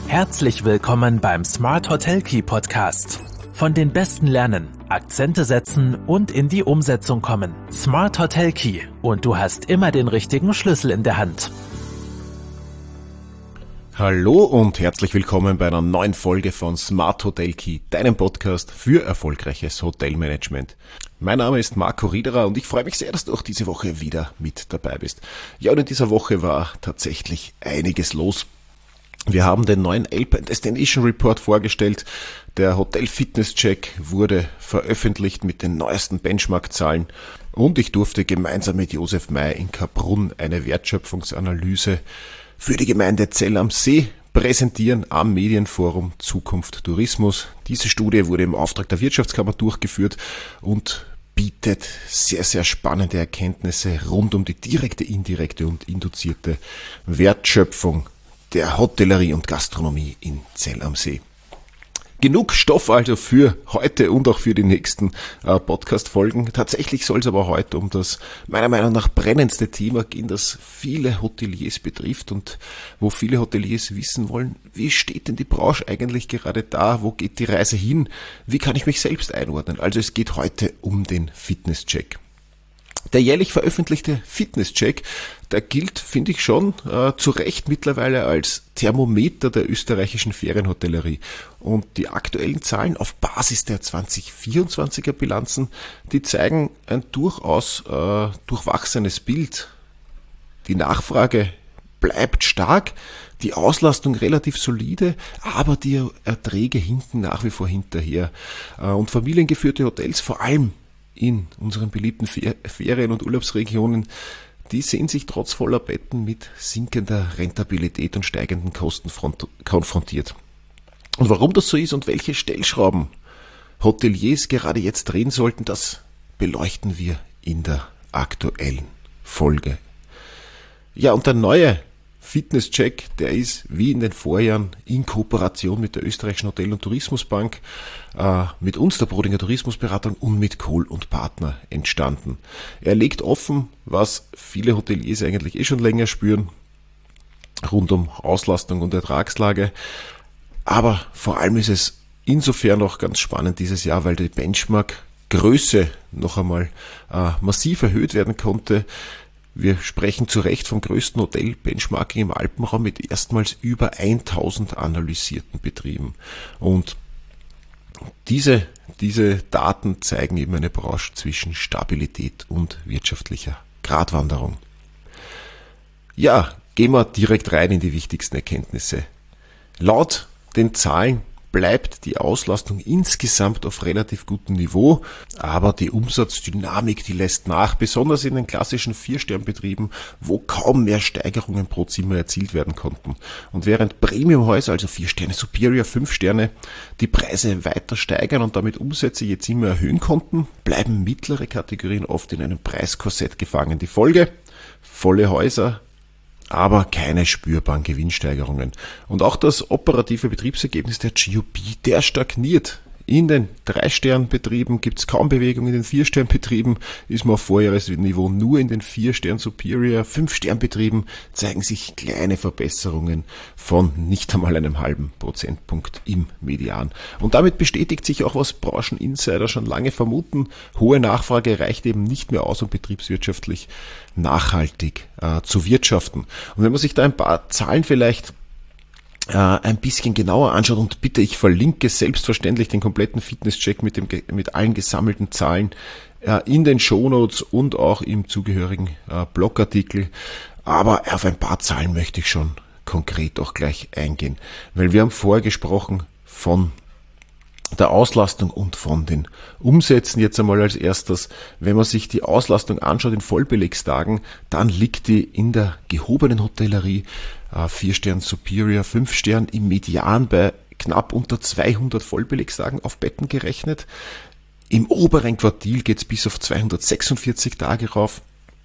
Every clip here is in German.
Herzlich willkommen beim Smart Hotel Key Podcast. Von den Besten lernen, Akzente setzen und in die Umsetzung kommen. Smart Hotel Key und du hast immer den richtigen Schlüssel in der Hand. Hallo und herzlich willkommen bei einer neuen Folge von Smart Hotel Key, deinem Podcast für erfolgreiches Hotelmanagement. Mein Name ist Marco Riederer und ich freue mich sehr, dass du auch diese Woche wieder mit dabei bist. Ja, und in dieser Woche war tatsächlich einiges los. Wir haben den neuen Alpine Destination Report vorgestellt. Der Hotel Fitness Check wurde veröffentlicht mit den neuesten Benchmark-Zahlen und ich durfte gemeinsam mit Josef May in Kaprun eine Wertschöpfungsanalyse für die Gemeinde Zell am See präsentieren am Medienforum Zukunft Tourismus. Diese Studie wurde im Auftrag der Wirtschaftskammer durchgeführt und bietet sehr, sehr spannende Erkenntnisse rund um die direkte, indirekte und induzierte Wertschöpfung der Hotellerie und Gastronomie in Zell am See. Genug Stoff also für heute und auch für die nächsten Podcast-Folgen. Tatsächlich soll es aber heute um das meiner Meinung nach brennendste Thema gehen, das viele Hoteliers betrifft und wo viele Hoteliers wissen wollen, wie steht denn die Branche eigentlich gerade da, wo geht die Reise hin, wie kann ich mich selbst einordnen. Also es geht heute um den Fitnesscheck. Der jährlich veröffentlichte Fitnesscheck, der gilt, finde ich schon, zu Recht mittlerweile als Thermometer der österreichischen Ferienhotellerie. Und die aktuellen Zahlen auf Basis der 2024er Bilanzen, die zeigen ein durchaus durchwachsenes Bild. Die Nachfrage bleibt stark, die Auslastung relativ solide, aber die Erträge hinken nach wie vor hinterher. Und familiengeführte Hotels, vor allem in unseren beliebten Ferien- und Urlaubsregionen, die sehen sich trotz voller Betten mit sinkender Rentabilität und steigenden Kosten konfrontiert. Und warum das so ist und welche Stellschrauben Hoteliers gerade jetzt drehen sollten, das beleuchten wir in der aktuellen Folge. Ja, und der neue Fitnesscheck, der ist wie in den Vorjahren in Kooperation mit der österreichischen Hotel- und Tourismusbank, mit uns, der Brodinger Tourismusberatung und mit Kohl und Partner entstanden. Er legt offen, was viele Hoteliers eigentlich schon länger spüren, rund um Auslastung und Ertragslage. Aber vor allem ist es insofern auch ganz spannend dieses Jahr, weil die Benchmark-Größe noch einmal massiv erhöht werden konnte. Wir sprechen zu Recht vom größten Hotel-Benchmarking im Alpenraum mit erstmals über 1000 analysierten Betrieben. Und diese Daten zeigen eben eine Branche zwischen Stabilität und wirtschaftlicher Gratwanderung. Ja, gehen wir direkt rein in die wichtigsten Erkenntnisse. Laut den Zahlen bleibt die Auslastung insgesamt auf relativ gutem Niveau, aber die Umsatzdynamik, die lässt nach, besonders in den klassischen 4-Stern-Betrieben, wo kaum mehr Steigerungen pro Zimmer erzielt werden konnten. Und während Premiumhäuser, also 4 Sterne Superior, 5 Sterne, die Preise weiter steigern und damit Umsätze je Zimmer erhöhen konnten, bleiben mittlere Kategorien oft in einem Preiskorsett gefangen. Die Folge: volle Häuser, aber keine spürbaren Gewinnsteigerungen. Und auch das operative Betriebsergebnis der GOP, der stagniert. In den 3-Stern-Betrieben gibt es kaum Bewegung, in den 4-Stern-Betrieben ist man auf Vorjahresniveau, nur in den 4-Stern Superior, 5-Stern-Betrieben zeigen sich kleine Verbesserungen von nicht einmal einem halben Prozentpunkt im Median. Und damit bestätigt sich auch, was Brancheninsider schon lange vermuten: hohe Nachfrage reicht eben nicht mehr aus, um betriebswirtschaftlich nachhaltig zu wirtschaften. Und wenn man sich da ein paar Zahlen vielleicht ein bisschen genauer anschaut, und bitte, ich verlinke selbstverständlich den kompletten Fitnesscheck mit allen gesammelten Zahlen in den Shownotes und auch im zugehörigen Blogartikel, aber auf ein paar Zahlen möchte ich schon konkret auch gleich eingehen, weil wir haben vorher gesprochen von der Auslastung und von den Umsätzen. Jetzt einmal als erstes, wenn man sich die Auslastung anschaut in Vollbelegstagen, dann liegt die in der gehobenen Hotellerie 4 Stern Superior, 5 Stern im Median bei knapp unter 200 Vollbelegstagen auf Betten gerechnet. Im oberen Quartil geht es bis auf 246 Tage rauf.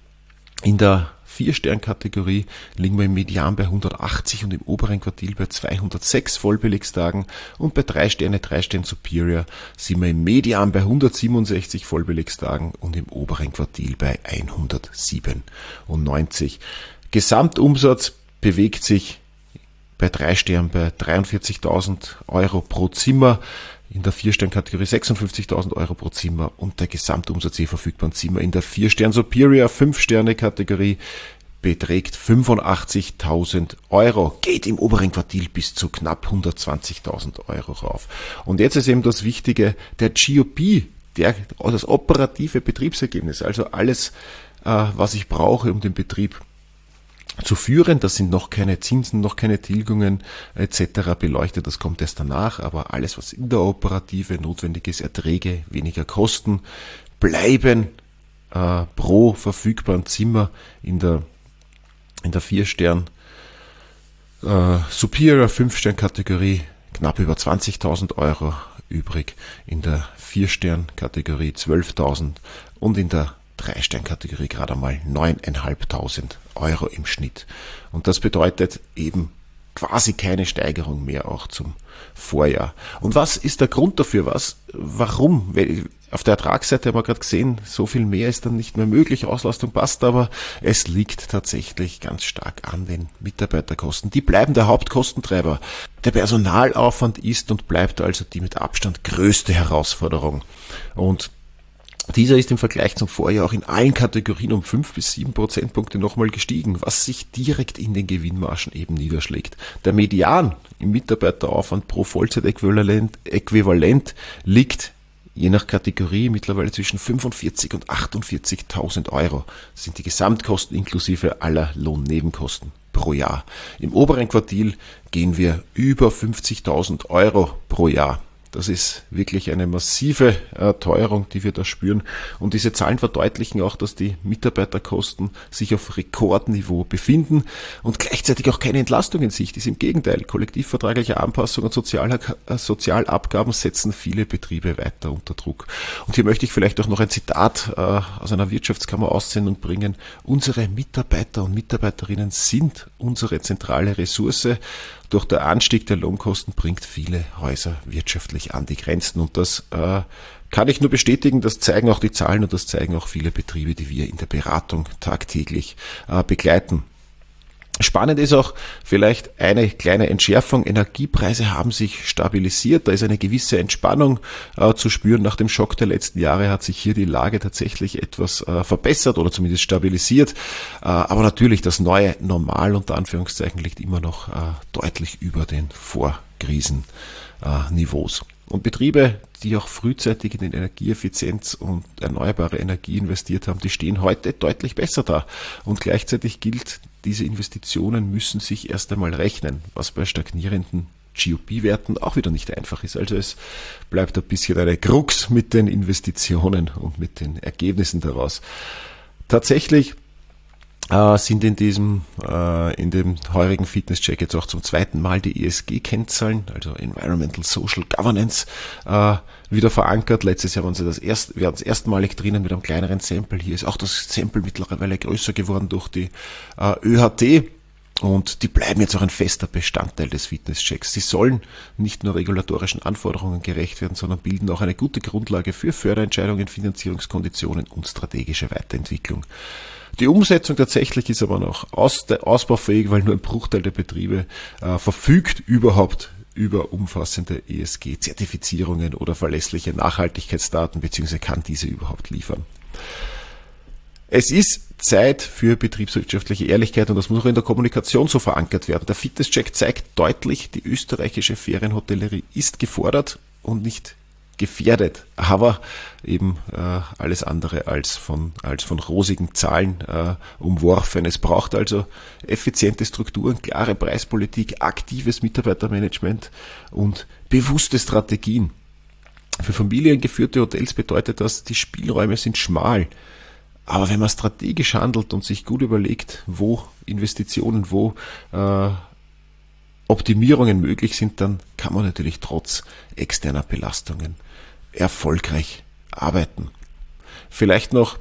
In der 4-Stern-Kategorie liegen wir im Median bei 180 und im oberen Quartil bei 206 Vollbelegstagen, und bei 3 Stern Superior sind wir im Median bei 167 Vollbelegstagen und im oberen Quartil bei 197. Gesamtumsatz bewegt sich bei 3 Sternen bei 43.000 Euro pro Zimmer, in der 4-Stern-Kategorie 56.000 Euro pro Zimmer und der Gesamtumsatz je verfügbaren Zimmer in der 4-Stern Superior 5-Sterne-Kategorie beträgt 85.000 Euro, geht im oberen Quartil bis zu knapp 120.000 Euro rauf. Und jetzt ist eben das Wichtige, der GOP, das operative Betriebsergebnis, also alles, was ich brauche, um den Betrieb zu führen. Das sind noch keine Zinsen, noch keine Tilgungen etc. beleuchtet, das kommt erst danach, aber alles, was in der Operative notwendig ist, Erträge, weniger Kosten, bleiben pro verfügbaren Zimmer in der 4-Stern Superior 5-Stern-Kategorie knapp über 20.000 Euro übrig, in der 4-Stern-Kategorie 12.000 und in der 3-Stern-Kategorie gerade einmal 9.500 Euro im Schnitt. Und das bedeutet eben quasi keine Steigerung mehr auch zum Vorjahr. Und was ist der Grund dafür? Warum? Auf der Ertragsseite haben wir gerade gesehen, so viel mehr ist dann nicht mehr möglich, Auslastung passt, aber es liegt tatsächlich ganz stark an den Mitarbeiterkosten. Die bleiben der Hauptkostentreiber. Der Personalaufwand ist und bleibt also die mit Abstand größte Herausforderung. Und dieser ist im Vergleich zum Vorjahr auch in allen Kategorien um 5 bis 7 Prozentpunkte nochmal gestiegen, was sich direkt in den Gewinnmargen eben niederschlägt. Der Median im Mitarbeiteraufwand pro Vollzeitäquivalent liegt je nach Kategorie mittlerweile zwischen 45.000 und 48.000 Euro. Das sind die Gesamtkosten inklusive aller Lohnnebenkosten pro Jahr. Im oberen Quartil gehen wir über 50.000 Euro pro Jahr. Das ist wirklich eine massive Teuerung, die wir da spüren. Und diese Zahlen verdeutlichen auch, dass die Mitarbeiterkosten sich auf Rekordniveau befinden und gleichzeitig auch keine Entlastung in Sicht ist. Im Gegenteil, kollektivvertragliche Anpassungen und Sozialabgaben setzen viele Betriebe weiter unter Druck. Und hier möchte ich vielleicht auch noch ein Zitat aus einer Wirtschaftskammer-Aussendung bringen. Unsere Mitarbeiter und Mitarbeiterinnen sind unsere zentrale Ressource. Doch der Anstieg der Lohnkosten bringt viele Häuser wirtschaftlich an die Grenzen. Und das kann ich nur bestätigen, das zeigen auch die Zahlen und das zeigen auch viele Betriebe, die wir in der Beratung tagtäglich begleiten. Spannend ist auch vielleicht eine kleine Entschärfung. Energiepreise haben sich stabilisiert. Da ist eine gewisse Entspannung zu spüren. Nach dem Schock der letzten Jahre hat sich hier die Lage tatsächlich etwas verbessert oder zumindest stabilisiert. Aber natürlich das neue Normal unter Anführungszeichen liegt immer noch deutlich über den Vorkrisenniveaus. Und Betriebe, die auch frühzeitig in Energieeffizienz und erneuerbare Energie investiert haben, die stehen heute deutlich besser da. Und gleichzeitig gilt, diese Investitionen müssen sich erst einmal rechnen, was bei stagnierenden GOP-Werten auch wieder nicht einfach ist. Also es bleibt ein bisschen eine Krux mit den Investitionen und mit den Ergebnissen daraus. Tatsächlich sind in dem heurigen Fitnesscheck jetzt auch zum zweiten Mal die ESG-Kennzahlen, also Environmental Social Governance, wieder verankert. Letztes Jahr waren sie erstmalig drinnen mit einem kleineren Sample. Hier ist auch das Sample mittlerweile größer geworden durch die ÖHT. Und die bleiben jetzt auch ein fester Bestandteil des Fitnesschecks. Sie sollen nicht nur regulatorischen Anforderungen gerecht werden, sondern bilden auch eine gute Grundlage für Förderentscheidungen, Finanzierungskonditionen und strategische Weiterentwicklung. Die Umsetzung tatsächlich ist aber noch ausbaufähig, weil nur ein Bruchteil der Betriebe verfügt überhaupt über umfassende ESG-Zertifizierungen oder verlässliche Nachhaltigkeitsdaten bzw. kann diese überhaupt liefern. Es ist Zeit für betriebswirtschaftliche Ehrlichkeit und das muss auch in der Kommunikation so verankert werden. Der Fitnesscheck zeigt deutlich, die österreichische Ferienhotellerie ist gefordert und nicht gefährdet, aber eben alles andere als von rosigen Zahlen umworfen. Es braucht also effiziente Strukturen, klare Preispolitik, aktives Mitarbeitermanagement und bewusste Strategien. Für familiengeführte Hotels bedeutet das, die Spielräume sind schmal. Aber wenn man strategisch handelt und sich gut überlegt, wo Investitionen, wo Optimierungen möglich sind, dann kann man natürlich trotz externer Belastungen erfolgreich arbeiten. Vielleicht noch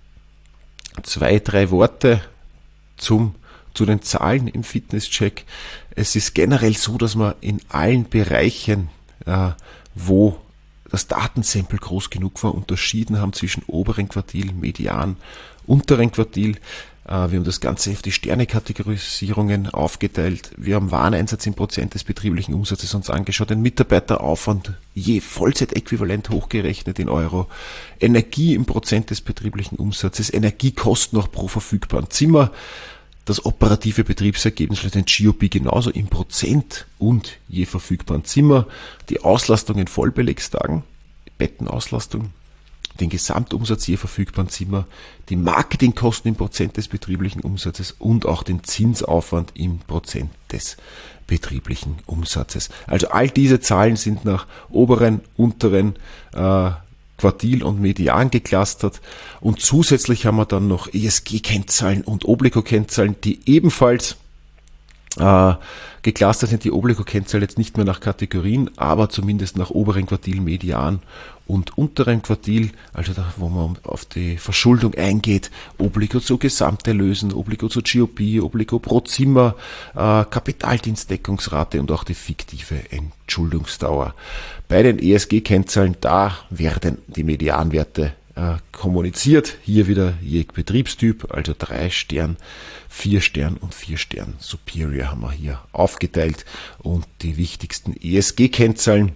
2-3 Worte zu den Zahlen im Fitnesscheck. Es ist generell so, dass man in allen Bereichen, wo das Datensample groß genug war, unterschieden haben zwischen oberen Quartil, Median, unteren Quartil. Wir haben das Ganze auf die Sterne-Kategorisierungen aufgeteilt. Wir haben Wareneinsatz in Prozent des betrieblichen Umsatzes uns angeschaut, den Mitarbeiteraufwand je Vollzeitäquivalent hochgerechnet in Euro, Energie im Prozent des betrieblichen Umsatzes, Energiekosten noch pro verfügbaren Zimmer, das operative Betriebsergebnis für den GOP genauso im Prozent und je verfügbaren Zimmer, die Auslastung in Vollbelegstagen, Bettenauslastung, den Gesamtumsatz je verfügbaren Zimmer, die Marketingkosten im Prozent des betrieblichen Umsatzes und auch den Zinsaufwand im Prozent des betrieblichen Umsatzes. Also all diese Zahlen sind nach oberen, unteren Quartil und Median geclustert und zusätzlich haben wir dann noch ESG-Kennzahlen und Obligo-Kennzahlen, die ebenfalls geclustert sind. Die Obligo-Kennzahlen jetzt nicht mehr nach Kategorien, aber zumindest nach oberen Quartil, Median und unteren Quartil, also da, wo man auf die Verschuldung eingeht, Obligo zu Gesamterlösen, Obligo zu GOP, Obligo pro Zimmer, Kapitaldienstdeckungsrate und auch die fiktive Entschuldungsdauer. Bei den ESG-Kennzahlen, da werden die Medianwerte kommuniziert. Hier wieder je Betriebstyp, also 3 Stern, 4 Stern und 4 Stern Superior haben wir hier aufgeteilt und die wichtigsten ESG-Kennzahlen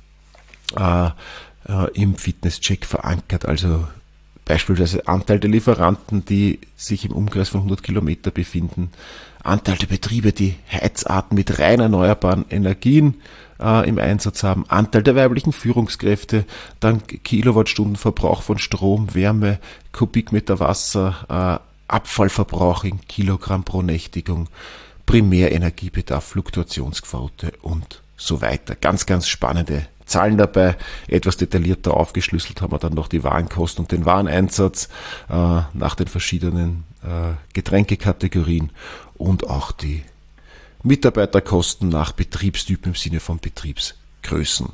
im Fitnesscheck verankert, also beispielsweise Anteil der Lieferanten, die sich im Umkreis von 100 Kilometer befinden, Anteil der Betriebe, die Heizarten mit rein erneuerbaren Energien im Einsatz haben, Anteil der weiblichen Führungskräfte, dann Kilowattstundenverbrauch von Strom, Wärme, Kubikmeter Wasser, Abfallverbrauch in Kilogramm pro Nächtigung, Primärenergiebedarf, Fluktuationsquote und so weiter. Ganz, ganz spannende Zahlen dabei. Etwas detaillierter aufgeschlüsselt haben wir dann noch die Warenkosten und den Wareneinsatz nach den verschiedenen Getränkekategorien und auch die Mitarbeiterkosten nach Betriebstypen im Sinne von Betriebsgrößen.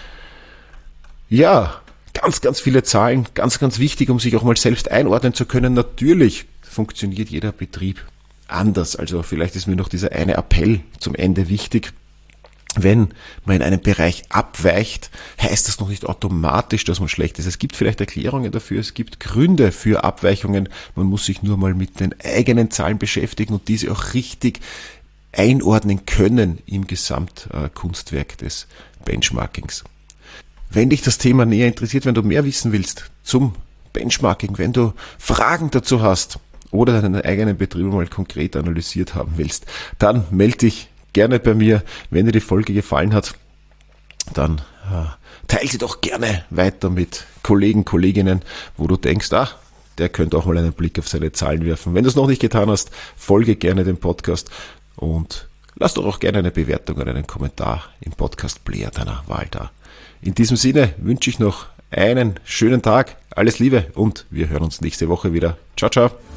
Ja, ganz, ganz viele Zahlen, ganz, ganz wichtig, um sich auch mal selbst einordnen zu können. Natürlich funktioniert jeder Betrieb anders. Also vielleicht ist mir noch dieser eine Appell zum Ende wichtig. Wenn man in einem Bereich abweicht, heißt das noch nicht automatisch, dass man schlecht ist. Es gibt vielleicht Erklärungen dafür, es gibt Gründe für Abweichungen. Man muss sich nur mal mit den eigenen Zahlen beschäftigen und diese auch richtig einordnen können im Gesamtkunstwerk des Benchmarkings. Wenn dich das Thema näher interessiert, wenn du mehr wissen willst zum Benchmarking, wenn du Fragen dazu hast oder deinen eigenen Betrieb mal konkret analysiert haben willst, dann melde dich gerne bei mir. Wenn dir die Folge gefallen hat, dann teile sie doch gerne weiter mit Kollegen, Kolleginnen, wo du denkst, der könnte auch mal einen Blick auf seine Zahlen werfen. Wenn du es noch nicht getan hast, folge gerne dem Podcast und lass doch auch gerne eine Bewertung oder einen Kommentar im Podcast-Player deiner Wahl da. In diesem Sinne wünsche ich noch einen schönen Tag, alles Liebe und wir hören uns nächste Woche wieder. Ciao, ciao.